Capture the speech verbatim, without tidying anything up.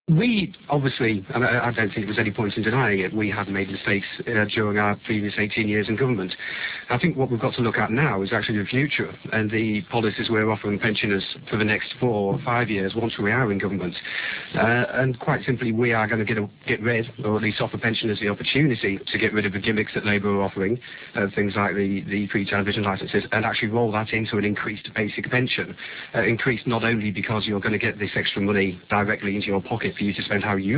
We, obviously, and I, I don't think there's any point in denying it, we have made mistakes uh, during our previous eighteen years in government. I think what we've got to look at now is actually the future and the policies we're offering pensioners for the next four or five years once we are in government. Uh, and quite simply, we are going to get, a, get rid, or at least offer pensioners the opportunity to get rid of the gimmicks that Labour are offering, uh, things like the, the free television licences, and actually roll that into an increased basic pension. Uh, increased not only because you're going to get this extra money directly into your pocket for you to spend how you